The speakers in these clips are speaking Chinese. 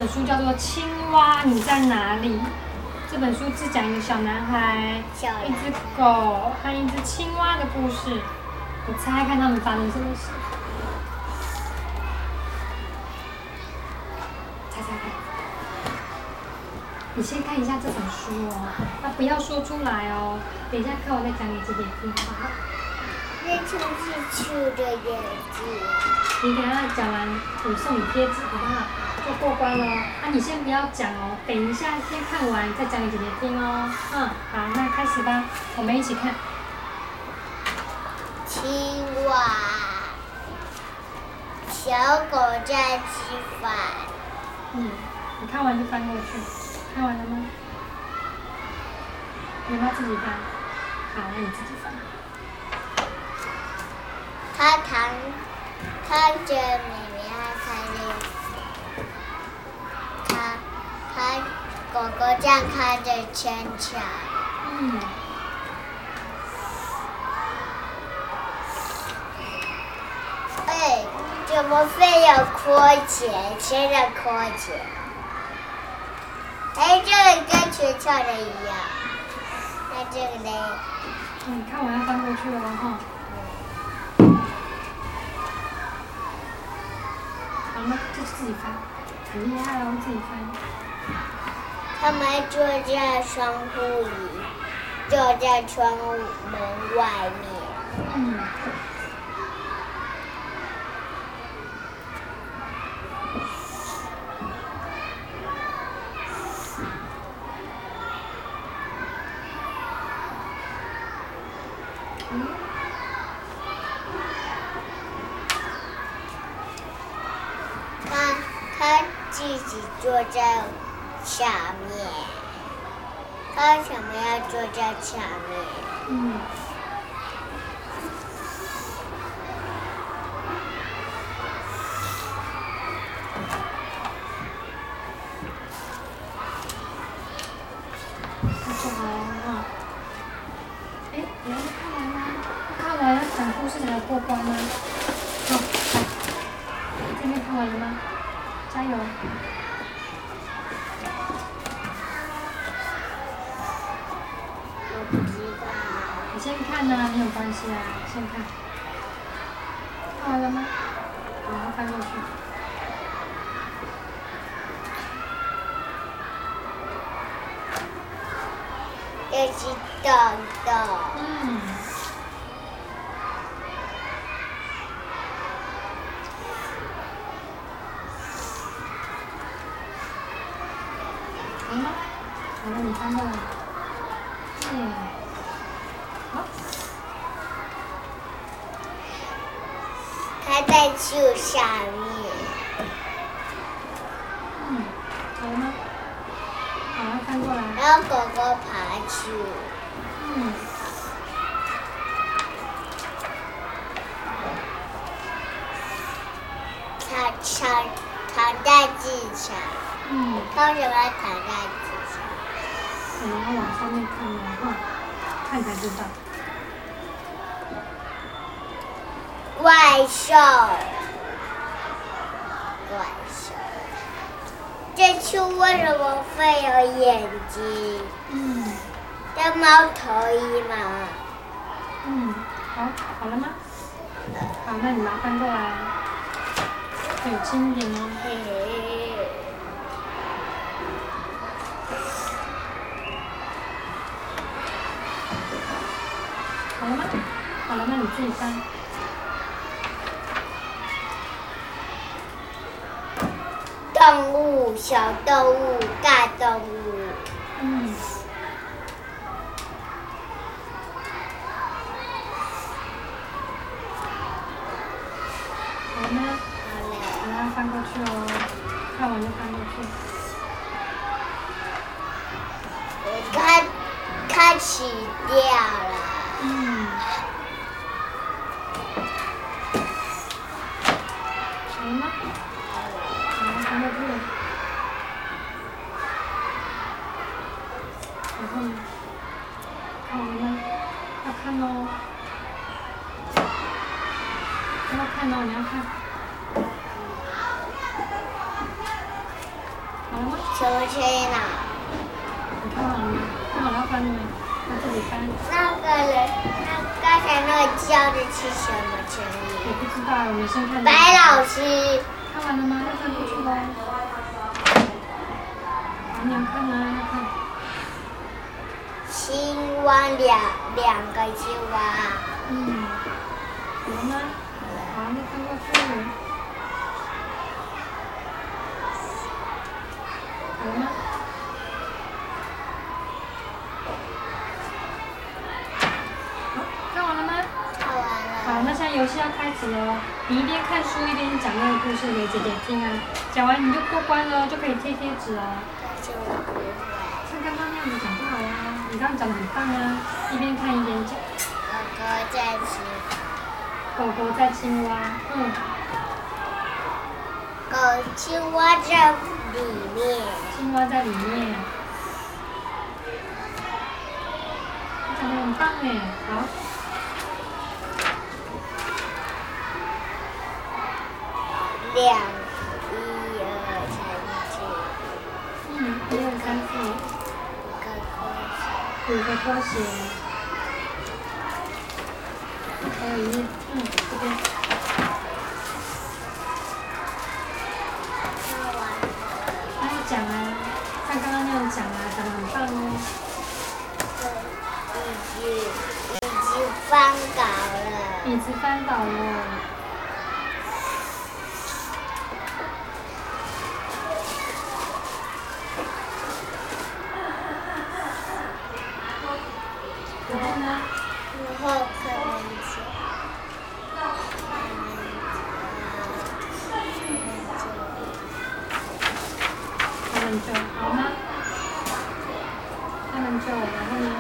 本书叫做《青蛙你在哪里》。这本书是讲一个小男孩、一只狗和一只青蛙的故事。我猜看他们发生什么事。猜猜看。你先看一下这本书哦，不要说出来哦。等一下看完再讲给姐姐听，好不好？ 那就是树的眼睛。 你等一下讲完，我送你贴纸，好不好？就过关了哦。你先不要讲哦，等一下先看完再讲给姐姐听哦。好，那开始吧，我们一起看。 青蛙，小狗在吃饭。 你看完就翻过去，看完了吗？你要不要自己翻？好，那你自己翻。 他看着妹妹，看狗狗这样看着圈圈。怎么非要扣钱？谁在扣钱？这个跟学校的一样。那这个呢？ 你看我要翻过去了哈。好了，就自己翻，很厉害哦，自己翻。 他们坐在窗户里，坐在窗门外面。他自己坐在下面，他为什么要坐在下面？ 就好了哈。你要看完吗？看完要讲故事才能过关吗？好，来，这边看完了吗？加油！ 我不知道。 你先看呢，没有关系啊，先看。看完了吗？好，翻过去。 这是豆豆。 好吗？好了，你翻过来。好。 它在树下面。 好了吗？好，翻过来。 然后狗狗爬树。躺在地上。它为什么要躺在地上？ 我们要往上面看哦，看才知道。 怪兽。这树为什么会有眼睛？跟猫头鹰嘛。 好了吗？好，那你把它翻过来，有轻一点哦。好了吗？好了，那你自己翻。 动物，小动物，大动物。 好了吗？好了，翻过去哦，看完就翻过去。 它起掉了。 好了吗？好，翻过去。然后呢？看完了吗？要看哦。要看哦，你要看。 什么声音啊？ 你看好了吗？看好了要翻了没？在这里翻。 那个人，那刚才那个叫的是什么声我音？ 不知道，我们先看。 白老师。 看完了吗？要翻过去喽。好，你要看吗？要看。 青蛙两个青蛙。 嗯。有了吗？好，那翻过去。好了吗？好，看完了吗？ 看完了。 好，那现在游戏要开始了，你一边看书一边讲那个故事给姐姐听啊。讲完你就过关了，就可以贴贴纸哦。 但是我不会。 像刚刚那样子讲就好啦。你刚刚讲得很棒啊，一边看一边讲。 狗狗在吃。 狗狗在青蛙， 青蛙在里面。 青蛙在里面。你讲得很棒哎，好。 1、2、3、4。 1、2、3、4。5个拖鞋。还有一页，这边。 看完了。 还要讲啊，像刚刚那样讲啊，讲得很棒哦。 椅子翻倒了。 椅子翻倒了。然后呢？ 然后他们就好吗？他们就然后呢？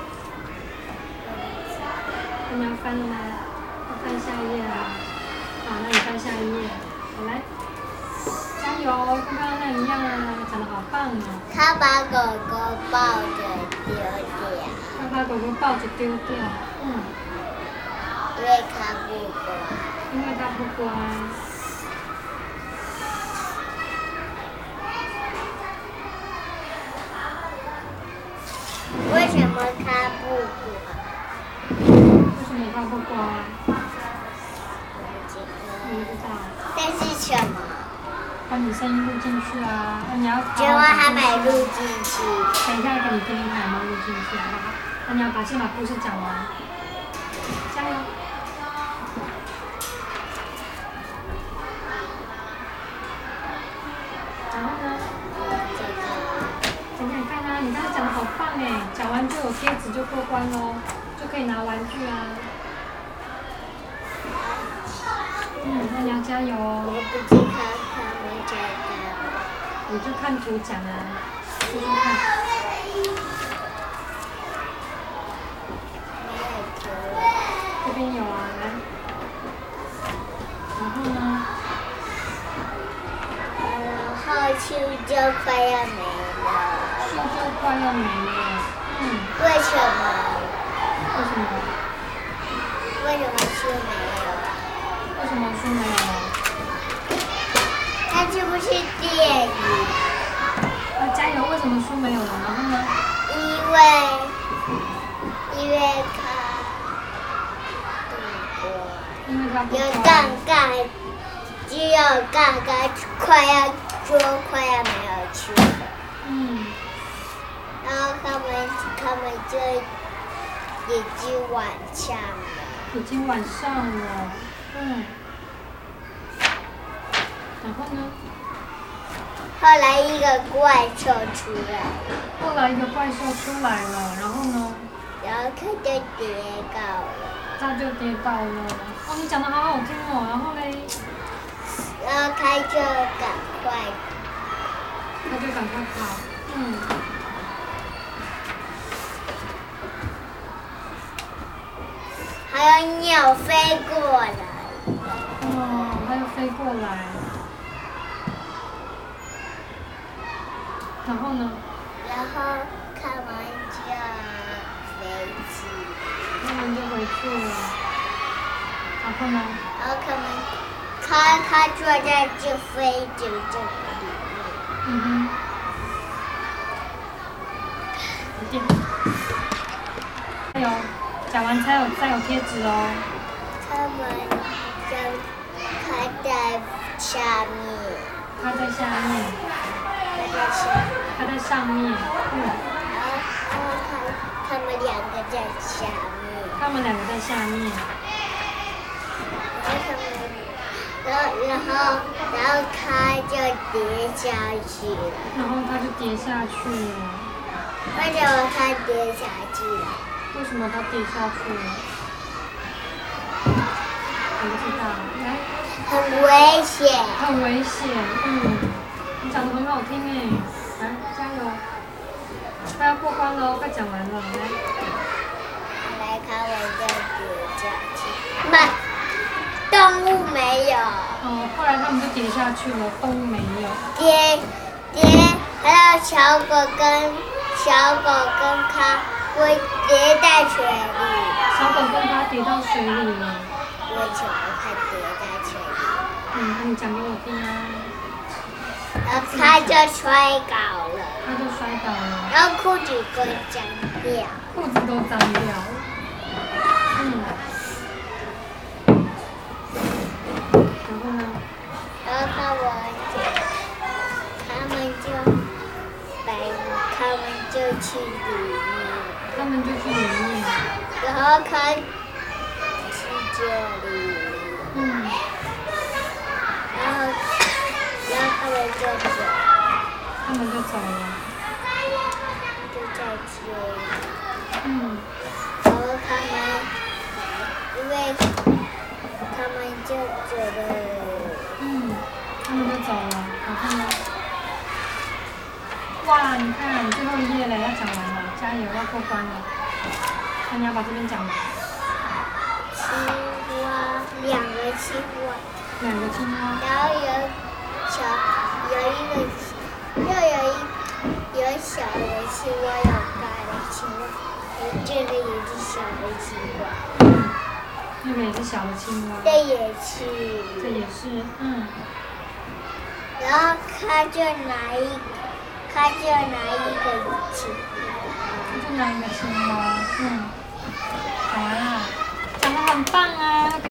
那你要翻了吗？要翻下一页啊。好，那你翻下一页。好来，加油，跟刚刚那一样啊，讲得好棒哦。 他把狗狗抱着丢掉。 他把狗狗抱着丢掉。 因为他不乖。 因为他不乖。 为什么他不乖？ 为什么他不乖？你不知道。 但是什么？ 把你声音录进去啊！那你要。 结果还没录进去。 等一下给你听听看有没有录进去，好不好？那你要先把故事讲完。加油！然后呢？讲讲看啊！你刚刚讲得好棒哎，讲完就有贴纸就过关喽，就可以拿玩具啊。那你要加油哦。 我不知道他没找到。 你就看图讲啊，试试看。这边有啊，来。然后呢？ 然后树就快要没了。 树就快要没了。 为什么？ 为什么？ 为什么树没有？ 为什么树没有了？ 那这不是电影。 加油！为什么树没有了？然后呢？ 因为它不乖。 因为它不乖。 有杠杆，只有杠杆快要没有去了。然后他们就已经晚上了。 已经晚上了。然后呢？ 后来一个怪兽出来。 后来一个怪兽出来了，然后呢？ 然后他就跌倒了。 他就跌倒了。哦，你讲得好好听哦。然后嘞？ 然后他就赶快跑。 还有鸟飞过来。 它又飞过来。然后呢？ 然后看完就飞机。 他们就回去了。然后呢？ 然后他坐在这飞机这里面。 一点。还有，讲完再有贴纸哦。 他们将开在下面。 它在下面。它在上面。 然后他们两个在下面。 他们两个在下面。 然后它就跌下去了。 然后它就跌下去了。 为什么它跌下去了？ 为什么它跌下去了？我不知道。来。 很危险。 很危险，你讲得很好听哎，来加油！快要过关喽，快讲完了， 来看我就跌下去。慢，动物没有。 哦，后来他们就跌下去了，动物没有。 还有小狗跟它会跌在水里。 小狗跟它跌到水里了。 为什么它跌在水里？ 那你讲给我听啊。 然后它就摔倒了。 它就摔倒了。 然后裤子都脏掉。 裤子都脏掉了。然后呢？ 然后他们就去里面。 他们就去里面。 然后看去这里。然后他们就走。 他们就走了。 就在这里。然后因为他们就走了。 他们就走了。然后呢？哇，你看最后一页了，要讲完了，加油，要过关了。那你要把这边讲完。 青蛙，两个青蛙。 两个青蛙。 然后有小的青蛙，有大的青蛙，这个也是小的青蛙。 那个也是小的青蛙。 这也是。然后他就拿一个青蛙。 讲完了，讲得很棒啊。